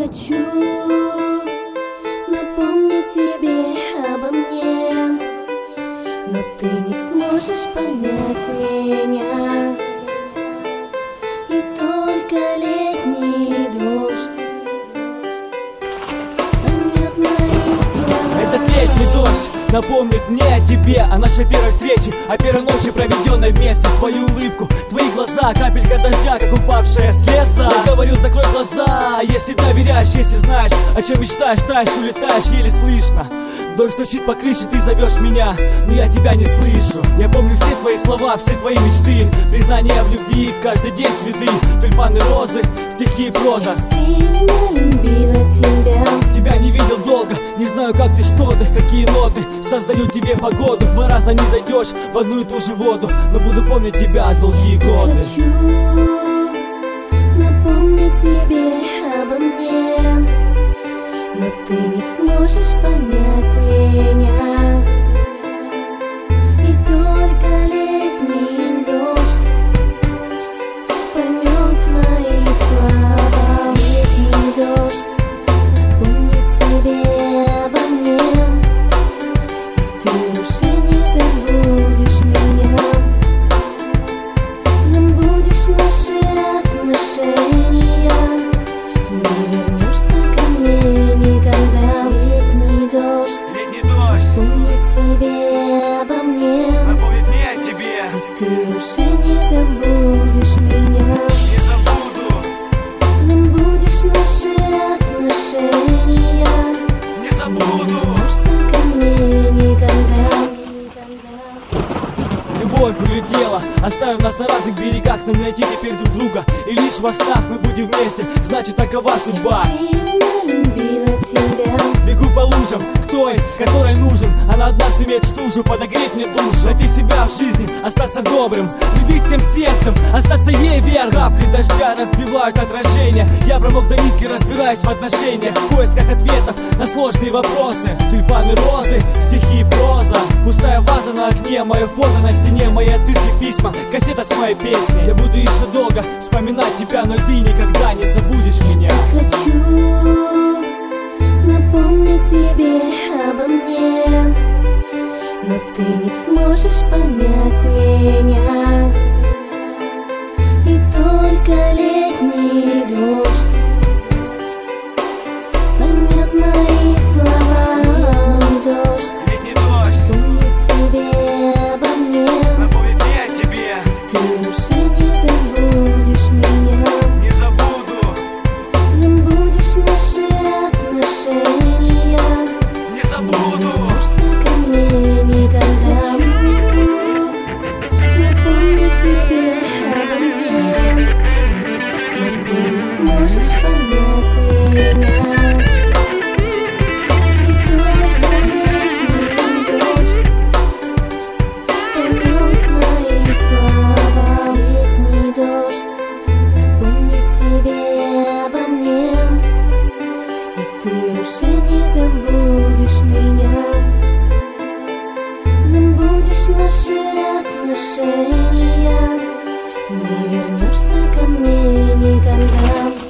хочу напомнить тебе обо мне, но ты не сможешь понять меня. И только летний дождь поймет мои слова. Этот летний дождь напомнит мне о тебе, о нашей первой встрече, о первой ночи, проведенной вместе. Твою улыбку, твои глаза, капелька дождя, как упавшая слеза. Я говорю, закрой глаза, если доверяешь, если знаешь, о чем мечтаешь, таешь, улетаешь, еле слышно. Дождь стучит по крыше, ты зовешь меня, но я тебя не слышу. Я помню все твои слова, все твои мечты, признания в любви, каждый день цветы, тюльпаны, розы, стихи и проза. Я сильно любила тебя. Тебя не видел долго, не знаю, как ты, что ты, какие ноты создают тебе погоду. Два раза не зайдешь в одну и ту же воду, но буду помнить тебя долгие годы. Хочу напомнить тебе обо мне, но ты не сможешь понять меня. И только летний дождь поймет мои слова. Летний дождь помнит тебе обо мне, и ты уже не забудешь меня. Забудешь наши отношения, не вернешься ко мне никогда. Летний дождь помнит тебе обо мне, Напомнит мне о тебе, ты уже не забудешь меня. не забуду, Забудешь наши отношения, не не забуду. вернешься ко мне никогда. Любовь улетела, оставив нас на разных берегах, но не найти теперь друг друга. И лишь во снах мы будем вместе, значит такова судьба. Сильно любила тебя. Бегу по лужам к той, которой нужен. Она одна сумеет стужу подогреть мне душу. Найти себя в жизни, остаться добрым, любить всем сердцем, остаться ей верным. Капли дождя разбивают отражение. Я промок до нитки, разбираюсь в отношениях, в поисках ответов на сложные вопросы. Тюльпаны, розы, стихи и проза, пустая ваза на окне, мое фото на стене, мои открытые письма, кассета с моей песней. Я буду еще долго вспоминать тебя, но ты никогда не забудешь меня. Хочу напомнить тебе обо мне, но ты не сможешь понять меня. И только летний дождь поймет мои слова. Дождь Летний дождь помнит тебе обо мне, напомнит мне о тебе, ты уже не забудешь меня. не забуду, Забудешь наши отношения, не забуду. вернешься ко мне никогда. Напомнить тебе обо мне, но ты не сможешь понять меня. И только летний дождь поймет мои слова. Летний дождь помнит тебе обо мне, и ты уже не забудешь меня. Забудешь наши отношения, не вернешься ко мне никогда.